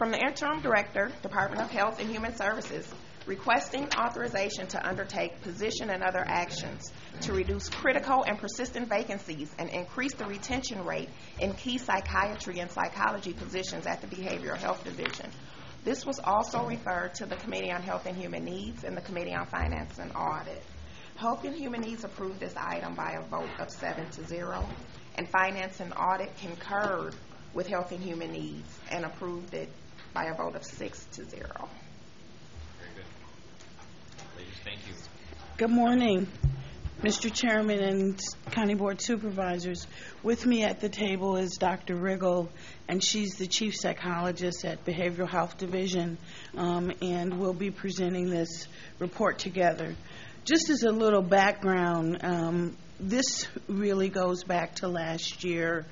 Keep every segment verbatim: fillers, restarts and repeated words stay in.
From the Interim Director, Department of Health and Human Services, requesting authorization to undertake position and other actions to reduce critical and persistent vacancies and increase the retention rate in key psychiatry and psychology positions at the Behavioral Health Division. This was also referred to the Committee on Health and Human Needs and the Committee on Finance and Audit. Health and Human Needs approved this item by a vote of seven to zero, and Finance and Audit concurred with Health and Human Needs and approved it by a vote of six to zero. Very good. Ladies, thank you. Good morning, Mister Chairman and County Board Supervisors. With me at the table is Doctor Riggle, and she's the Chief Psychologist at Behavioral Health Division, um, and we'll be presenting this report together. Just as a little background, um, this really goes back to last year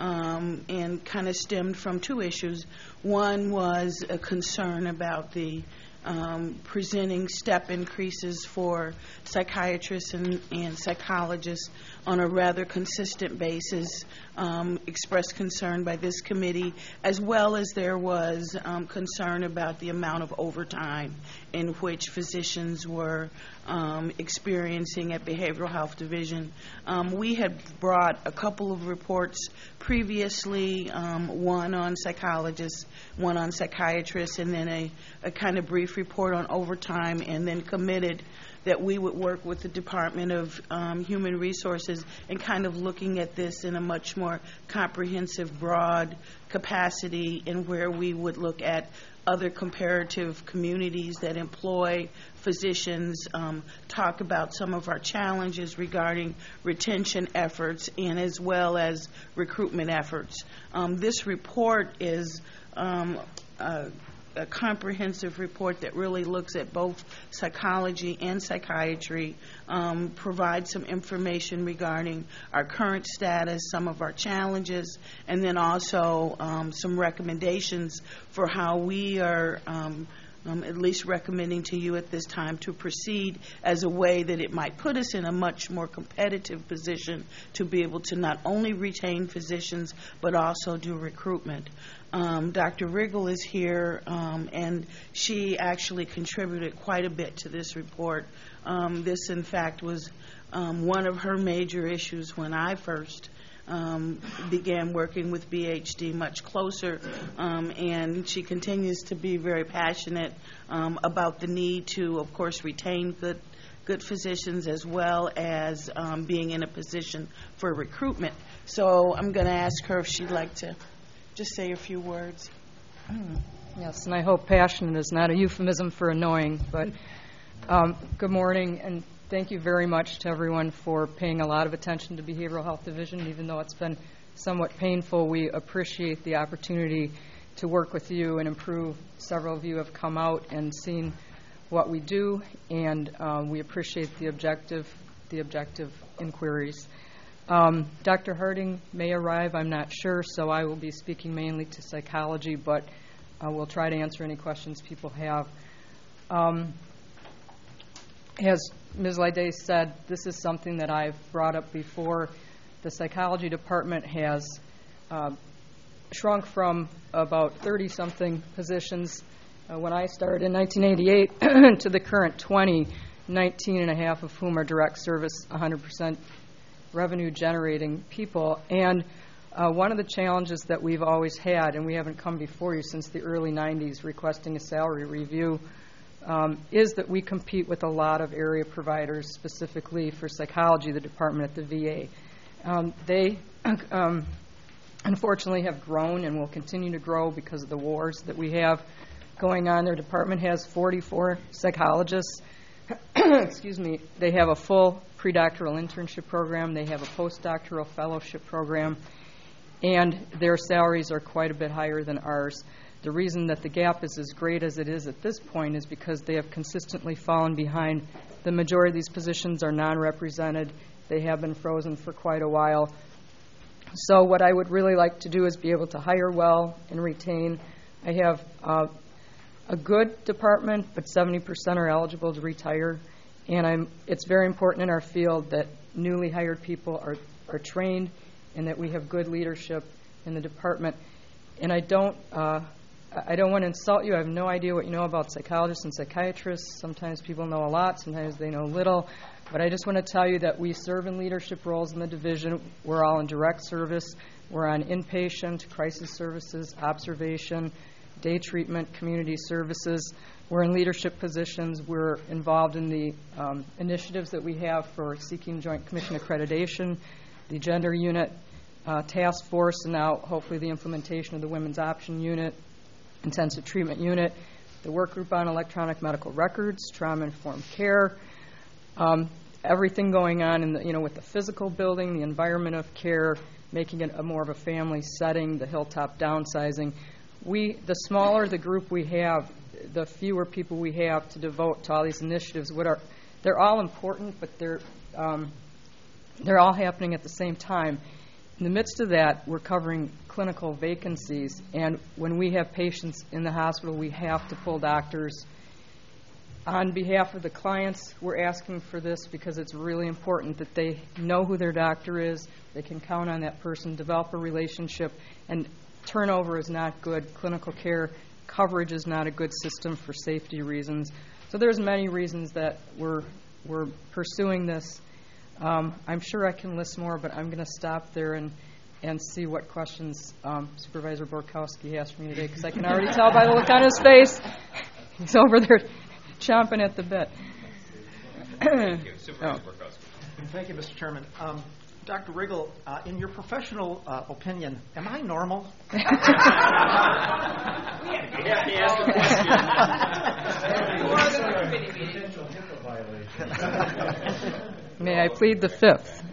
um, and kind of stemmed from two issues. One was a concern about the um, presenting step increases for psychiatrists and, and psychologists on a rather consistent basis, um, expressed concern by this committee, as well as there was um, concern about the amount of overtime in which physicians were um, experiencing at Behavioral Health Division. Um, we had brought a couple of reports previously, um, one on psychologists, one on psychiatrists, and then a, a kind of brief report on overtime, and then committed that we would work with the Department of um, Human Resources and kind of looking at this in a much more comprehensive, broad capacity, and where we would look at other comparative communities that employ physicians, um, talk about some of our challenges regarding retention efforts and as well as recruitment efforts. Um, this report is um, uh, a comprehensive report that really looks at both psychology and psychiatry, um, provides some information regarding our current status, some of our challenges, and then also um, some recommendations for how we are um, um, at least recommending to you at this time to proceed as a way that it might put us in a much more competitive position to be able to not only retain physicians but also do recruitment. Um, Doctor Riggle is here, um, and she actually contributed quite a bit to this report. Um, this, in fact, was um, one of her major issues when I first um, began working with B H D much closer, um, and she continues to be very passionate um, about the need to, of course, retain good good physicians as well as um, being in a position for recruitment. So I'm going to ask her if she'd like to just say a few words. Mm. Yes, and I hope passionate is not a euphemism for annoying, but um, good morning, and thank you very much to everyone for paying a lot of attention to Behavioral Health Division. Even though it's been somewhat painful, we appreciate the opportunity to work with you and improve. Several of you have come out and seen what we do, and um, we appreciate the objective, the objective inquiries. Um, Doctor Harding may arrive, I'm not sure, so I will be speaking mainly to psychology, but uh, we'll try to answer any questions people have. Um, as Miz Lyday said, this is something that I've brought up before. The psychology department has uh, shrunk from about thirty-something positions uh, when I started in nineteen eighty-eight to the current twenty, nineteen and a half of whom are direct service, one hundred percent revenue-generating people. And uh, one of the challenges that we've always had, and we haven't come before you since the early nineties requesting a salary review, um, is that we compete with a lot of area providers, specifically for psychology, the department at the V A. Um, they um, unfortunately have grown and will continue to grow because of the wars that we have going on. Their department has forty-four psychologists. Excuse me. They have a full predoctoral internship program. They have a postdoctoral fellowship program, and their salaries are quite a bit higher than ours. The reason that the gap is as great as it is at this point is because they have consistently fallen behind. The majority of these positions are non-represented. They have been frozen for quite a while. So what I would really like to do is be able to hire well and retain. I have uh, a good department, but seventy percent are eligible to retire. And I'm, it's very important in our field that newly hired people are, are trained and that we have good leadership in the department. And I don't uh, I don't want to insult you. I have no idea what you know about psychologists and psychiatrists. Sometimes people know a lot. Sometimes they know little. But I just want to tell you that we serve in leadership roles in the division. We're all in direct service. We're on inpatient, crisis services, observation, day treatment, community services. We're in leadership positions. We're involved in the um, initiatives that we have for seeking Joint Commission accreditation, the Gender Unit uh, Task Force, and now hopefully the implementation of the Women's Option Unit, Intensive Treatment Unit, the Work Group on Electronic Medical Records, Trauma-Informed Care, um, everything going on in the, you know, with the physical building, the environment of care, making it a more of a family setting, the hilltop downsizing. We, the smaller the group we have, the fewer people we have to devote to all these initiatives. What are, they're all important, but they're um, they're all happening at the same time. In the midst of that, we're covering clinical vacancies, and when we have patients in the hospital, we have to pull doctors. On behalf of the clients, we're asking for this because it's really important that they know who their doctor is, they can count on that person, develop a relationship, and turnover is not good. Clinical care coverage is not a good system for safety reasons. So there's many reasons that we're we're pursuing this. Um, I'm sure I can list more, but I'm going to stop there and, and see what questions um, Supervisor Borkowski has for me today, because I can already tell by the look on his face. He's over there chomping at the bit. Thank you. Supervisor Oh. Borkowski. Thank you, Mister Chairman. Um, Doctor Riggle, uh, in your professional uh, opinion, am I normal? Yeah, he asked a question. May I plead the fifth?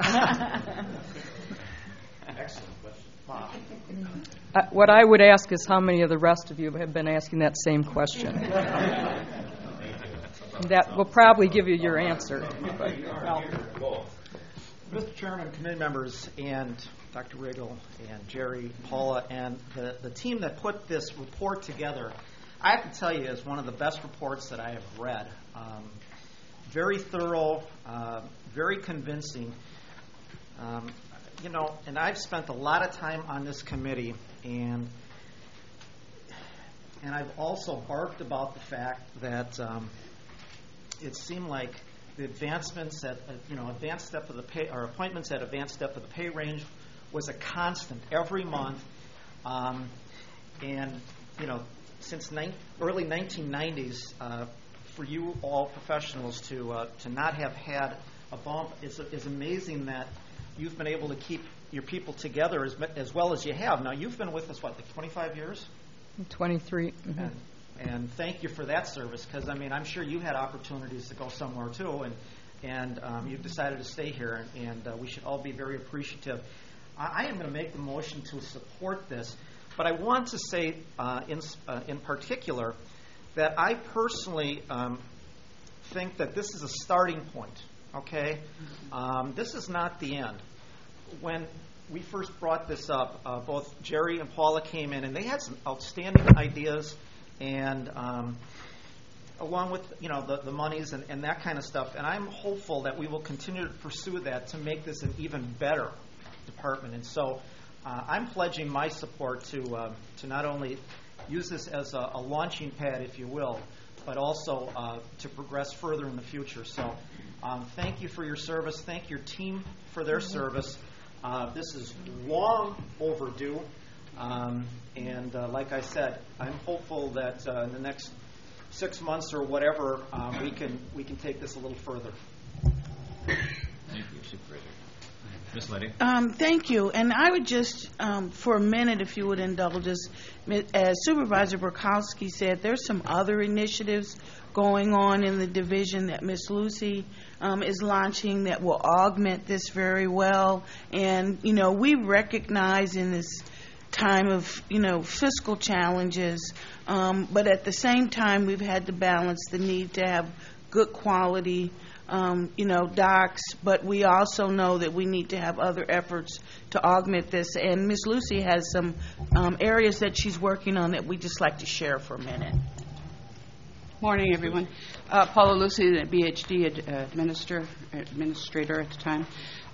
Excellent question. Wow. Uh, what I would ask is how many of the rest of you have been asking that same question. That will probably give you your answer. Well, Mister Chairman, committee members, and Doctor Riggle, and Jerry, Paula, and the, the team that put this report together, I have to tell you, is one of the best reports that I have read. Um, very thorough, uh, very convincing. Um, you know, and I've spent a lot of time on this committee, and and I've also barked about the fact that um, it seemed like the advancements at, uh, you know, advanced step of the pay, or appointments at advanced step of the pay range was a constant every month. Um, and, you know, since ni- early nineteen nineties, uh, for you all professionals to uh, to not have had a bump is, is amazing that you've been able to keep your people together as, as well as you have. Now, you've been with us, what, like twenty-five years? twenty-three. Mm-hmm. And, and thank you for that service, because, I mean, I'm sure you had opportunities to go somewhere, too, and and um, you've decided to stay here, and, and uh, we should all be very appreciative. I, I am going to make the motion to support this, but I want to say uh, in, uh, in particular that I personally um, think that this is a starting point, okay? Um, this is not the end. When we first brought this up, uh, both Jerry and Paula came in, and they had some outstanding ideas, and um, along with, you know, the, the monies and, and that kind of stuff. And I'm hopeful that we will continue to pursue that to make this an even better department. And so uh, I'm pledging my support to uh, to not only use this as a, a launching pad, if you will, but also uh, to progress further in the future. So um, thank you for your service. Thank your team for their service. Uh, this is long overdue. Um, and uh, like I said, I'm hopeful that uh, in the next six months or whatever, um, we can we can take this a little further. Thank you, Supervisor. Miz Liddy. Um, thank you. And I would just, um, for a minute, if you would indulge us, as Supervisor Borkowski said, there's some other initiatives going on in the division that Miss Lucy um, is launching that will augment this very well. And, you know, we recognize in this time of, you know, fiscal challenges, um, but at the same time, we've had to balance the need to have good quality Um, you know, docs, but we also know that we need to have other efforts to augment this. And Miz Lucy has some um, areas that she's working on that we'd just like to share for a minute. Morning, everyone. Uh, Paula Lucy, the B H D ad, uh, administrator, administrator at the time.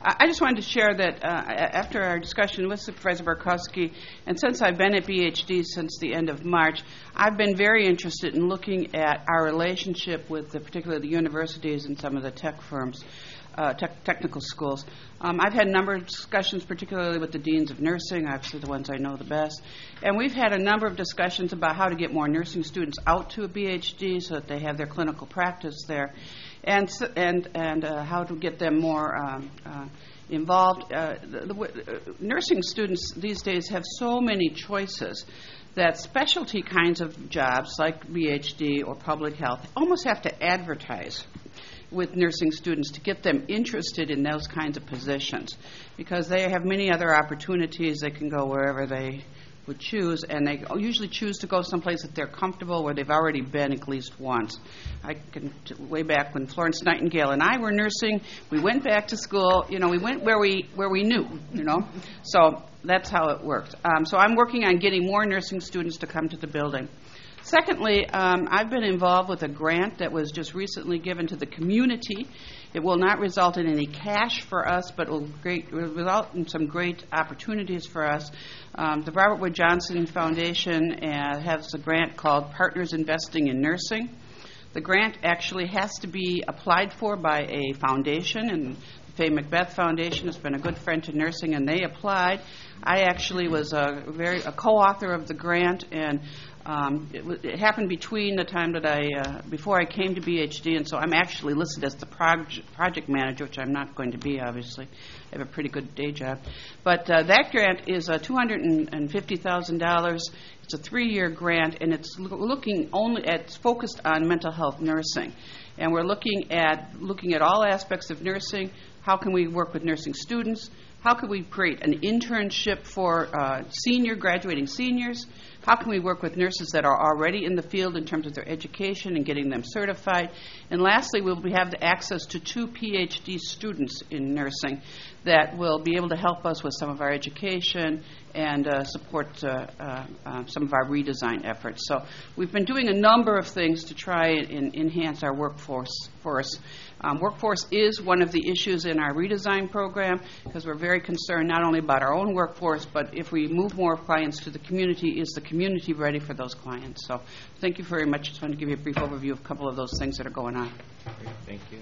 I I just wanted to share that uh, a- after our discussion with Supervisor Borkowski, and since I've been at B H D since the end of March, I've been very interested in looking at our relationship with the, particularly the universities and some of the tech firms, uh, tech, technical schools. Um, I've had a number of discussions, particularly with the deans of nursing, obviously the ones I know the best, and we've had a number of discussions about how to get more nursing students out to a B H D so that they have their clinical practice there, and s- and and uh, how to get them more um, uh, involved. Uh, the, the, w- uh, nursing students these days have so many choices that specialty kinds of jobs like B H D or public health almost have to advertise with nursing students to get them interested in those kinds of positions, because they have many other opportunities. They can go wherever they would choose, and they usually choose to go someplace that they're comfortable, where they've already been at least once. I can, t- way back when Florence Nightingale and I were nursing, we went back to school. You know, we went where we where we knew. You know, so that's how it worked. Um, so I'm working on getting more nursing students to come to the building. Secondly, um, I've been involved with a grant that was just recently given to the community. It will not result in any cash for us, but will, great, will result in some great opportunities for us. Um, the Robert Wood Johnson Foundation uh, has a grant called Partners Investing in Nursing. The grant actually has to be applied for by a foundation, and the Fay Macbeth Foundation has been a good friend to nursing, and they applied. I actually was a very a co-author of the grant, and um, it, w- it happened between the time that I uh, before I came to B H D, and so I'm actually listed as the proj- project manager, which I'm not going to be, obviously. I have a pretty good day job, but uh, that grant is uh, two hundred fifty thousand dollars. It's a three-year grant, and it's loo- looking only at it's focused on mental health nursing, and we're looking at looking at all aspects of nursing. How can we work with nursing students? How can we create an internship for uh, senior graduating seniors? How can we work with nurses that are already in the field in terms of their education and getting them certified? And lastly, we'll be, have the access to two P H D students in nursing that will be able to help us with some of our education and uh, support uh, uh, uh, some of our redesign efforts. So we've been doing a number of things to try and enhance our workforce for us. Um, workforce is one of the issues in our redesign program, because we're very concerned not only about our own workforce, but if we move more clients to the community, is the community ready for those clients? So thank you very much. Just wanted to give you a brief overview of a couple of those things that are going on. Great, thank you.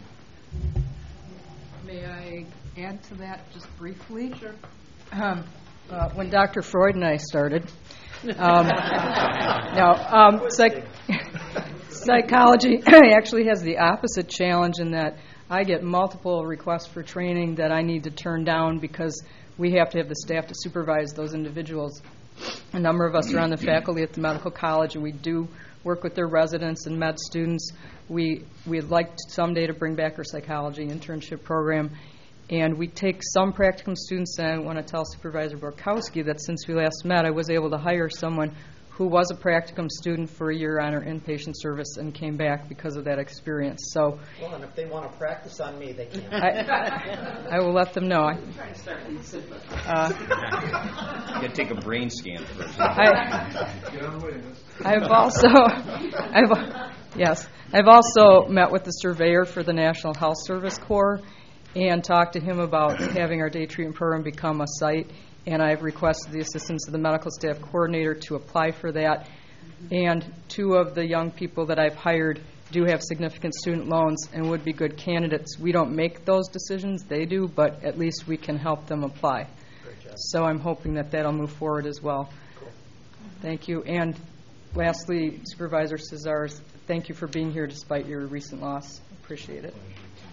May I add to that just briefly? Sure. Um, uh, when Doctor Freud and I started, um, now, um, psych- psychology actually has the opposite challenge in that I get multiple requests for training that I need to turn down because we have to have the staff to supervise those individuals. A number of us are on the faculty at the medical college, and we do work with their residents and med students. We, we'd like someday to bring back our psychology internship program. And we take some practicum students, and I want to tell Supervisor Borkowski that since we last met, I was able to hire someone who was a practicum student for a year on our inpatient service and came back because of that experience. So, Well, and if they want to practice on me, they can. I, I will let them know. I, uh, You got to take a brain scan first. I, I've also, I've, yes, I've also met with the surveyor for the National Health Service Corps and talked to him about having our day treatment program become a site. And I've requested the assistance of the medical staff coordinator to apply for that. And two of the young people that I've hired do have significant student loans and would be good candidates. We don't make those decisions, they do, but at least we can help them apply. So I'm hoping that that'll move forward as well. Cool. Thank you. And lastly, Supervisor Cesar, thank you for being here despite your recent loss. Appreciate it.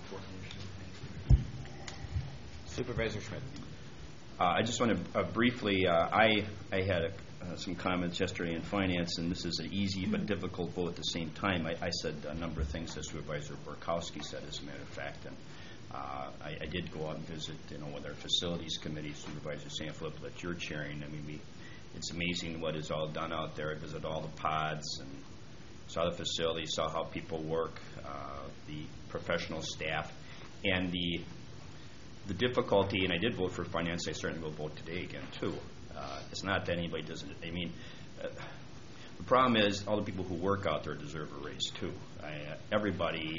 Supervisor Schmidt. Uh, I just want to uh, briefly, uh, I, I had a, uh, some comments yesterday in finance, and this is an easy but difficult vote at the same time. I, I said a number of things that Supervisor Borkowski said, as a matter of fact, and uh, I, I did go out and visit, you know, with our facilities committee, Supervisor Sanfilippo, that you're chairing. I mean, we, it's amazing what is all done out there. I visited all the pods and saw the facilities, saw how people work, uh, the professional staff, and the The difficulty, and I did vote for finance, I certainly will vote today again, too. Uh, it's not that anybody doesn't, I mean, uh, the problem is all the people who work out there deserve a raise, too. I, uh, everybody,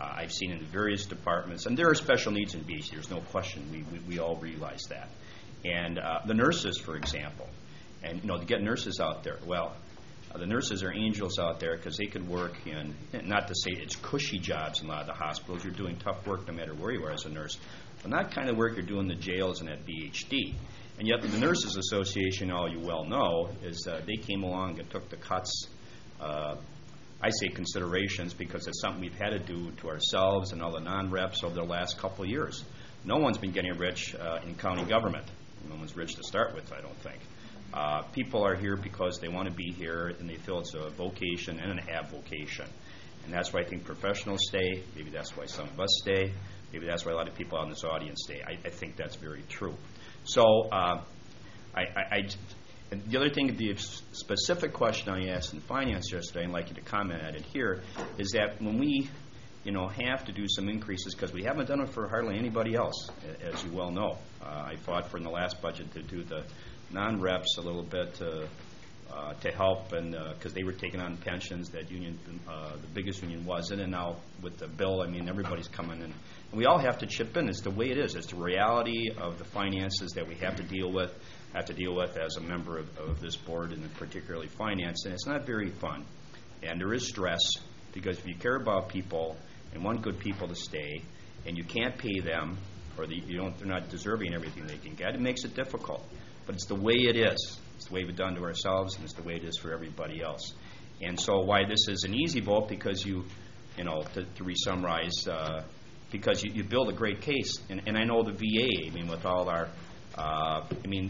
Uh, I've seen in various departments, and there are special needs in B H D. There's no question. We, we, we all realize that. And uh, the nurses, for example, and you know, to get nurses out there, well, uh, the nurses are angels out there because they could work in, not to say it's cushy jobs in a lot of the hospitals. You're doing tough work no matter where you are as a nurse. But not kind of work you're doing in the jails and at B H D. And yet the Nurses Association, all you well know, is uh, they came along and took the cuts, uh, I say considerations, because it's something we've had to do to ourselves and all the non-reps over the last couple of years. No one's been getting rich uh, in county government. No one's rich to start with, I don't think. Uh, people are here because they want to be here and they feel it's a vocation and an avocation. And that's why I think professionals stay. Maybe that's why some of us stay. Maybe that's why a lot of people out in this audience stay. I, I think that's very true. So uh, I, I, I, and the other thing, the specific question I asked in finance yesterday, I'd like you to comment on it here, is that when we, you know, have to do some increases, because we haven't done it for hardly anybody else, as you well know. Uh, I fought for in the last budget to do the non-reps a little bit to, uh, to help, and because uh, they were taking on pensions that union, uh, the biggest union wasn't, and now with the bill, I mean, everybody's coming in. And we all have to chip in. It's the way it is. It's the reality of the finances that we have to deal with, have to deal with as a member of, of this board, and particularly finance, and it's not very fun. And there is stress, because if you care about people and want good people to stay, and you can't pay them, or the, you don't, they're not deserving everything they can get, it makes it difficult. But it's the way it is. It's the way we've done to ourselves, and it's the way it is for everybody else. And so why this is an easy vote, because you, you know, to, to re-summarize, uh, because you, you build a great case. And, and I know the V A, I mean, with all our, uh, I mean,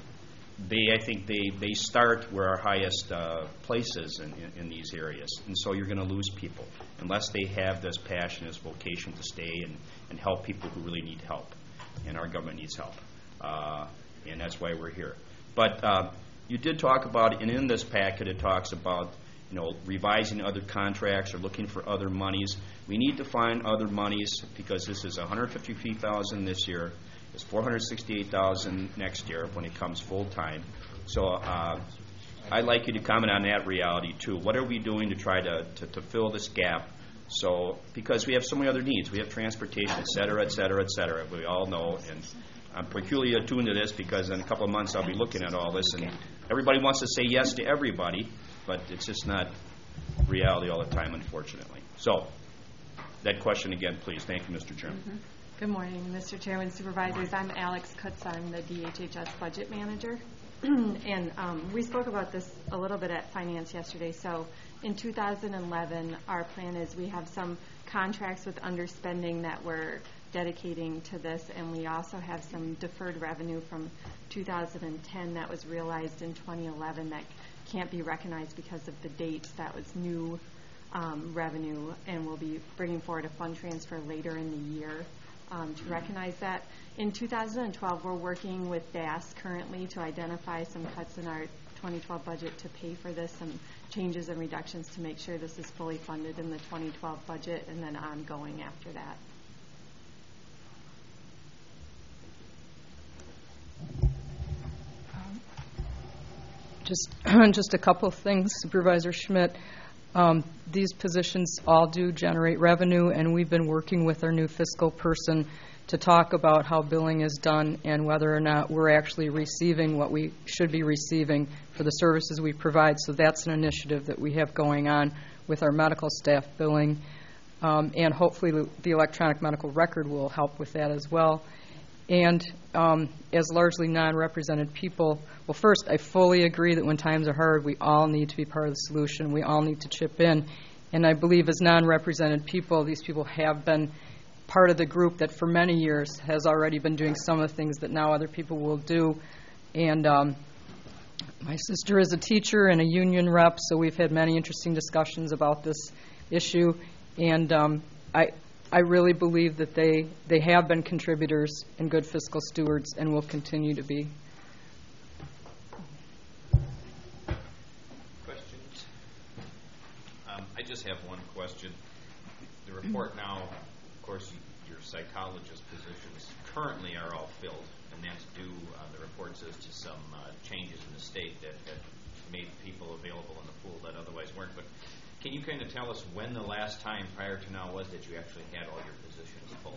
they, I think they, they start where our highest uh, place is in, in, in these areas. And so you're going to lose people unless they have this passion, this vocation to stay and, and help people who really need help. And our government needs help. Uh, and that's why we're here. But uh, you did talk about, and in this packet it talks about, you know, revising other contracts or looking for other monies. We need to find other monies, because this is one hundred fifty-three thousand dollars this year. It's four hundred sixty-eight thousand dollars next year when it comes full time. So uh, I'd like you to comment on that reality too. What are we doing to try to, to, to fill this gap? So, because we have so many other needs. We have transportation, et cetera, et cetera, et cetera. We all know, and I'm peculiarly attuned to this because in a couple of months I'll be looking at all this, and everybody wants to say yes to everybody, but it's just not reality all the time, unfortunately. So, that question again, please. Thank you, Mister Chairman. Mm-hmm. Good morning, Mister Chairman, Supervisors. I'm Alex Kutz. I'm the D H H S Budget Manager. and um, we spoke about this a little bit at Finance yesterday. So in two thousand eleven, our plan is we have some contracts with underspending that we're dedicating to this, and we also have some deferred revenue from two thousand ten that was realized in twenty eleven that can't be recognized because of the dates. That was new um, revenue, and we'll be bringing forward a fund transfer later in the year um, to recognize that. In two thousand twelve, we're working with D A S currently to identify some cuts in our twenty twelve budget to pay for this, some changes and reductions to make sure this is fully funded in the twenty twelve budget, and then ongoing after that. Just, just a couple of things, Supervisor Schmidt. Um, these positions all do generate revenue, and we've been working with our new fiscal person to talk about how billing is done and whether or not we're actually receiving what we should be receiving for the services we provide. So that's an initiative that we have going on with our medical staff billing, um, and hopefully the electronic medical record will help with that as well. And um, as largely non-represented people, well, first, I fully agree that when times are hard, we all need to be part of the solution. We all need to chip in. And I believe as non-represented people, these people have been part of the group that for many years has already been doing some of the things that now other people will do. And um, my sister is a teacher and a union rep, so we've had many interesting discussions about this issue. And um, I I really believe that they, they have been contributors and good fiscal stewards and will continue to be. Questions? Um, I just have one question. The report now, of course, your psychologist positions currently are all filled, and that's due, uh, the report says, to some uh, changes in the state that, that made people available in the pool that otherwise weren't. But can you kind of tell us when the last time prior to now was that you actually had all your positions full?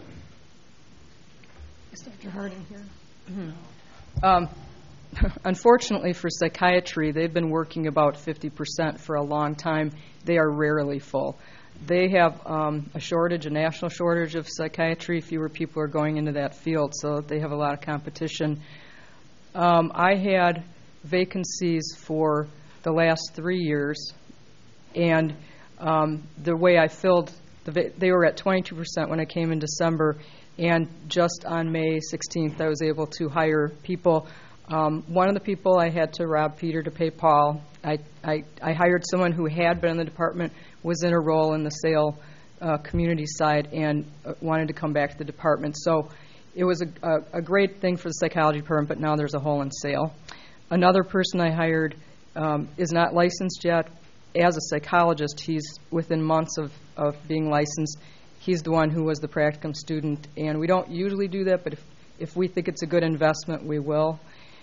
Is Doctor Harding here? Mm-hmm. Um, unfortunately for psychiatry, they've been working about fifty percent for a long time. They are rarely full. They have um, a shortage, a national shortage of psychiatry. Fewer people are going into that field, so they have a lot of competition. Um, I had vacancies for the last three years, and um, the way I filled, the va- they were at twenty-two percent when I came in December, and just on May sixteenth I was able to hire people. Um, one of the people I had to rob Peter to pay Paul. I, I, I hired someone who had been in the department, was in a role in the sale uh, community side, and uh, wanted to come back to the department. So it was a, a, a great thing for the psychology department, but now there's a hole in sale. Another person I hired um, is not licensed yet. As a psychologist, he's within months of, of being licensed. He's the one who was the practicum student, and we don't usually do that, but if, if we think it's a good investment, we will.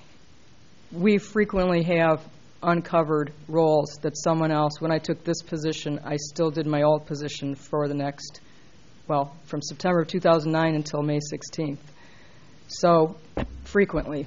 We frequently have uncovered roles that someone else, when I took this position, I still did my old position for the next, well, from September of two thousand nine until May sixteenth. So, frequently.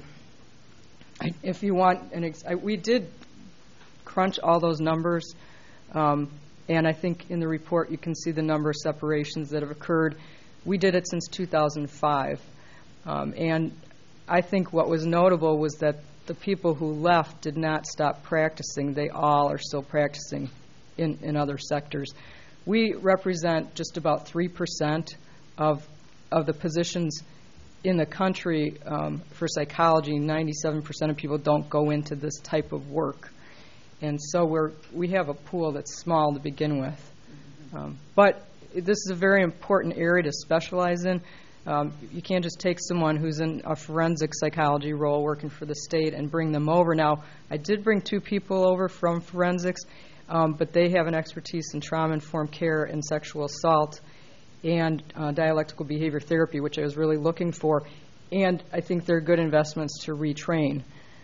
I, if you want, an ex- I, we did crunch all those numbers, um, and I think in the report you can see the number of separations that have occurred. We did it since two thousand five, um, and I think what was notable was that the people who left did not stop practicing. They all are still practicing in, in other sectors. We represent just about three percent of of the positions in the country um, for psychology. ninety-seven percent of people don't go into this type of work. And so we're, we have a pool that's small to begin with. Um, but this is a very important area to specialize in. Um, you can't just take someone who's in a forensic psychology role working for the state and bring them over. Now, I did bring two people over from forensics, um, but they have an expertise in trauma-informed care and sexual assault and uh, dialectical behavior therapy, which I was really looking for. And I think they're good investments to retrain.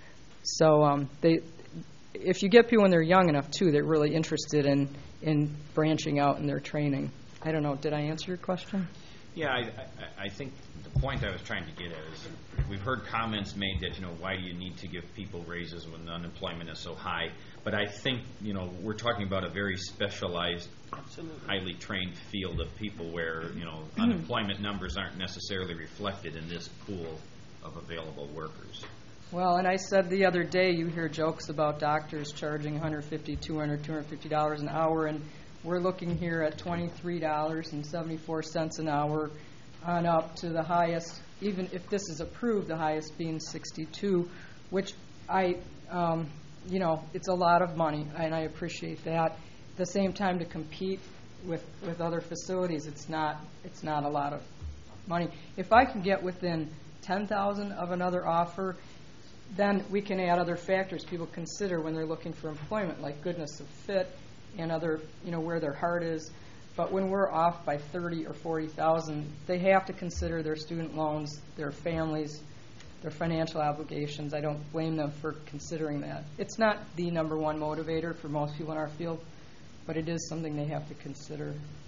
So um, they, if you get people when they're young enough, too, they're really interested in, in branching out in their training. I don't know. Did I answer your question? Yeah, I, I, I think the point I was trying to get at is we've heard comments made that, you know, why do you need to give people raises when unemployment is so high? But I think, you know, we're talking about a very specialized, Absolutely. highly trained field of people where, you know, unemployment numbers aren't necessarily reflected in this pool of available workers. Well, and I said the other day, you hear jokes about doctors charging one hundred fifty dollars, two hundred dollars, two hundred fifty dollars an hour, and we're looking here at twenty-three dollars and seventy-four cents an hour on up to the highest, even if this is approved, the highest being sixty-two dollars, which I, um, you know, it's a lot of money, and I appreciate that. At the same time, to compete with, with other facilities, it's not it's not a lot of money. If I can get within ten thousand dollars of another offer, then we can add other factors people consider when they're looking for employment, like goodness of fit, and other, you know, where their heart is. But when we're off by thirty or forty thousand, they have to consider their student loans, their families, their financial obligations. I don't blame them for considering that. It's not the number one motivator for most people in our field, but it is something they have to consider.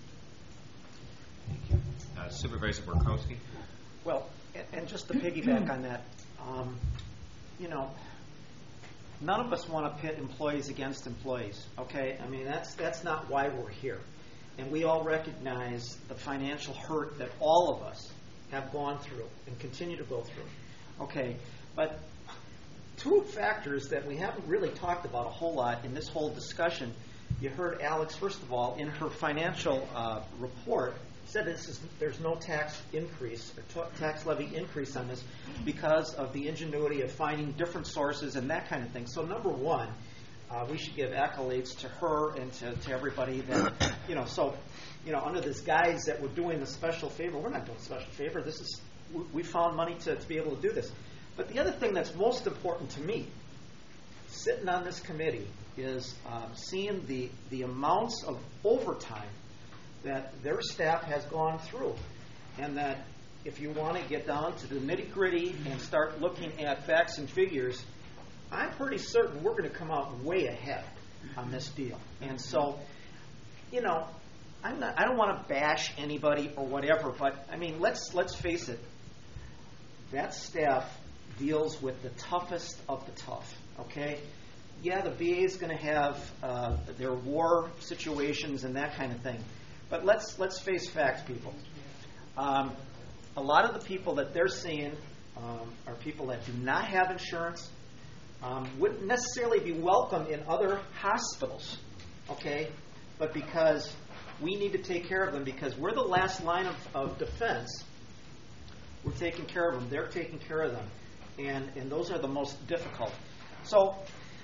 Thank you. Uh, Supervisor Borkowski. Well, and, and just to piggyback on that, um, you know, none of us want to pit employees against employees, okay? I mean, that's that's not why we're here. And we all recognize the financial hurt that all of us have gone through and continue to go through, okay? But two factors that we haven't really talked about a whole lot in this whole discussion, you heard Alex, first of all, in her financial uh, report, said this is, there's no tax increase or t- tax levy increase on this because of the ingenuity of finding different sources and that kind of thing. So number one, uh, we should give accolades to her and to, to everybody that, you know, so, you know, under this guise that we're doing the special favor, we're not doing a special favor. This is, we, we found money to, to be able to do this. But the other thing that's most important to me, sitting on this committee, is uh, seeing the, the amounts of overtime that their staff has gone through, and that if you want to get down to the nitty-gritty and start looking at facts and figures, I'm pretty certain we're going to come out way ahead on this deal. And so you know, I'm not, I don't want to bash anybody or whatever, but I mean, let's let's face it. That staff deals with the toughest of the tough. Okay, yeah, the V A is going to have uh, their war situations and that kind of thing, but let's let's face facts, people. Um, a lot of the people that they're seeing um, are people that do not have insurance, um, wouldn't necessarily be welcome in other hospitals. Okay, but because we need to take care of them because we're the last line of, of defense. We're taking care of them. They're taking care of them. And and those are the most difficult. So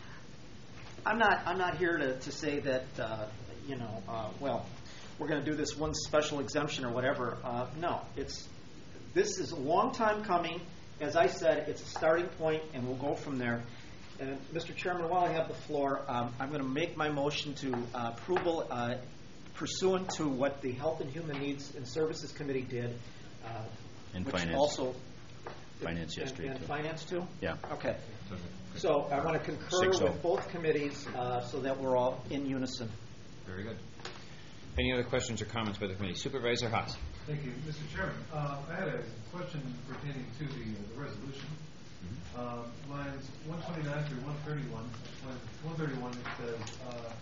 I'm not I'm not here to, to say that, uh, you know, uh, well, we're going to do this one special exemption or whatever. Uh, no, it's this is a long time coming. As I said, it's a starting point, and we'll go from there. And Mister Chairman, while I have the floor, um, I'm going to make my motion to uh, approval uh, pursuant to what the Health and Human Needs and Services Committee did. Uh, And which finance. Also, Finance yesterday, and, and too. finance too? Yeah. Okay. So I want to concur Six oh. with both committees uh, so that we're all in unison. Very good. Any other questions or comments by the committee? Supervisor Haas. Thank you, Mister Chairman. Uh, I had a question pertaining to the, uh, the resolution. Mm-hmm. uh, lines one twenty-nine through one thirty-one. Line one thirty-one, it says uh,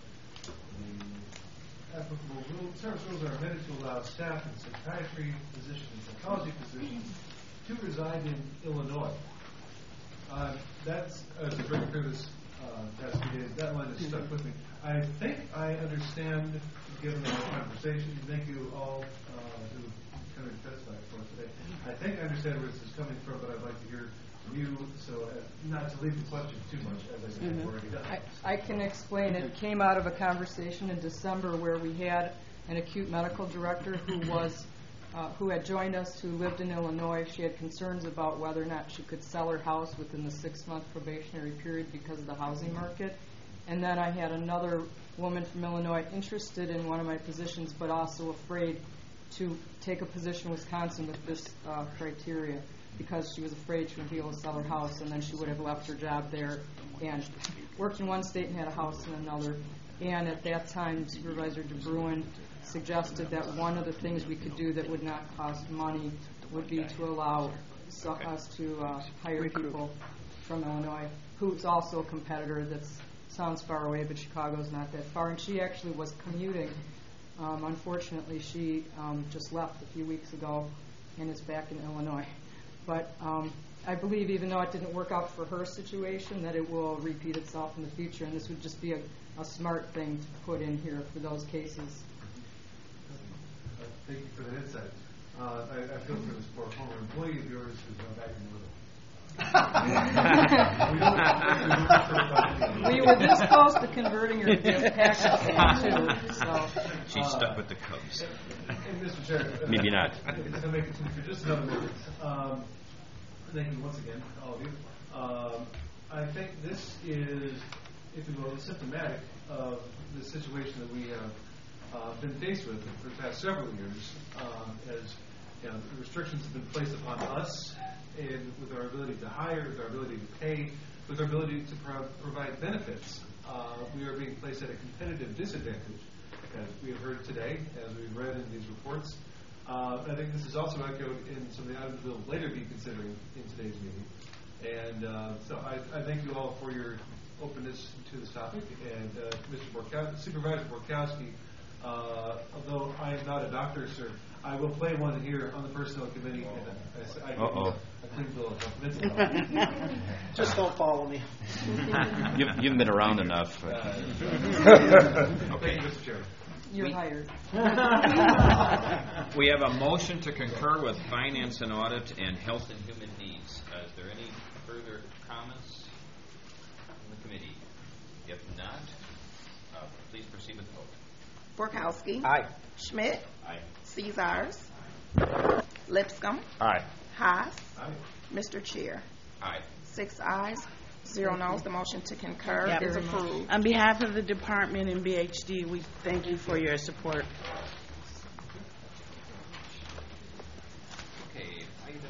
the applicable rule, service rules are amended to allow staff in psychiatry physicians and psychology physicians to reside in Illinois. Uh, that's, as a bring through this uh, past few days, that line is stuck with me. I think I understand, given our conversation, thank you all uh, who kind of testified for us today. I think I understand where this is coming from, but I'd like to hear from you, so as not to leave the question too much, as I said, Mm-hmm. I've already done. I, I can explain. It came out of a conversation in December where we had an acute medical director who was uh, who had joined us, who lived in Illinois. She had concerns about whether or not she could sell her house within the six-month probationary period because of the housing market. And then I had another woman from Illinois interested in one of my positions, but also afraid to take a position in Wisconsin with this uh, criteria, because she was afraid she wouldn't be able to sell her house, and then she would have left her job there and worked in one state and had a house in another. And at that time, Supervisor DeBruin suggested that one of the things we could do that would not cost money would be to allow so, us to uh, hire people from Illinois, who's also a competitor. That sounds far away, but Chicago's not that far. And she actually was commuting. Um, unfortunately, she um, just left a few weeks ago and is back in Illinois. But um, I believe, even though it didn't work out for her situation, that it will repeat itself in the future, and this would just be a, a smart thing to put in here for those cases. Uh, thank you for that insight. Uh, I, I feel for this poor former employee of yours who's uh, back in Louisville. we, we were this close to converting her to a passion too. So. She's uh, stuck with the Cubs. And Mister Chair, uh, maybe not. I'm going to make it for just another minute. Um, thank you once again, all of you. Um, I think this is, if you will, symptomatic of the situation that we have uh, been faced with for the past several years, um, as you know, the restrictions have been placed upon us, and with our ability to hire, with our ability to pay, with our ability to pro- provide benefits, uh, we are being placed at a competitive disadvantage, as we have heard today, as we've read in these reports. Uh, I think this is also echoed in some of the items we'll later be considering in today's meeting. And uh, so I, I thank you all for your openness to this topic. And uh, Mister Borkowski, Supervisor Borkowski, uh, although I am not a doctor, sir, I will play one here on the Personnel Committee. And I, I give you a clean bill of confidence. Just don't follow me. you've, you've been around enough. Uh, Thank you, Mister Chairman. You're we, hired. We have a motion to concur with Finance and Audit and Health and Human Needs. Uh, is there any further comments from the committee? If not, uh, please proceed with the vote. Borkowski. Aye. Schmidt. Aye. Caesars. Lipscomb. Aye. Haas. Aye. Mister Chair. Aye. Six ayes, zero noes. The motion to concur Yep. is approved. On behalf of the department and B H D, we thank you for your support.